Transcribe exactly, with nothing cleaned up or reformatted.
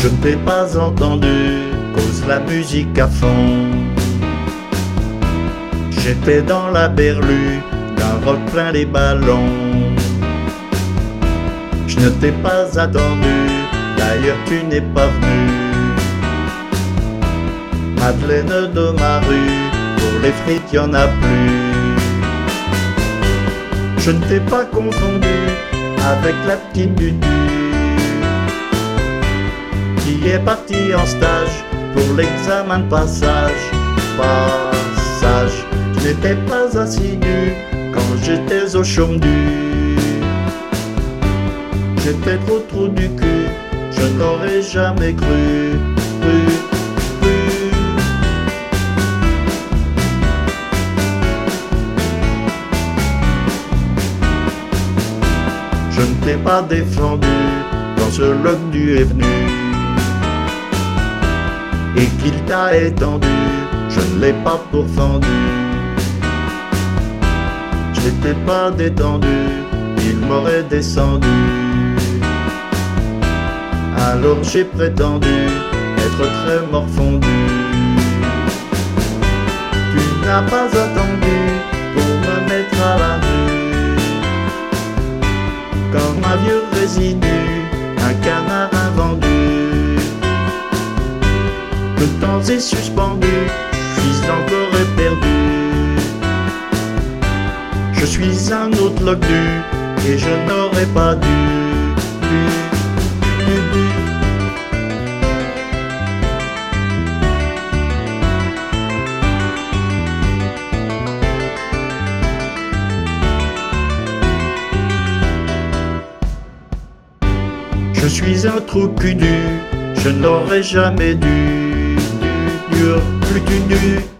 Je ne t'ai pas entendu, cause la musique à fond. J'étais dans la berlue d'un rock plein les ballons. Je ne t'ai pas attendu, d'ailleurs tu n'es pas venu. Madeleine de ma rue, pour les frites y'en a plus. Je ne t'ai pas confondu avec la petite Dudu qui est partie en stage pour l'examen de passage. Passage, je n'étais pas assidu quand j'étais au chaume du. J'étais trop trop du cul, je n'aurais jamais cru, cru, cru. Je ne t'ai pas défendu quand ce Logdu est venu et qu'il t'a étendu, je ne l'ai pas pourfendu. Je n'étais pas détendu, il m'aurait descendu. Alors j'ai prétendu être très morfondu. Tu n'as pas attendu pour me mettre à la rue, comme un vieux résidu, un canard invendu. Le temps est suspendu, je suis encore éperdu. Je suis un autre Logdu et je n'aurais pas dû, dû, dû, dû. Je suis un trou cul du, je n'aurais jamais dû, dû, dur, plus du nu.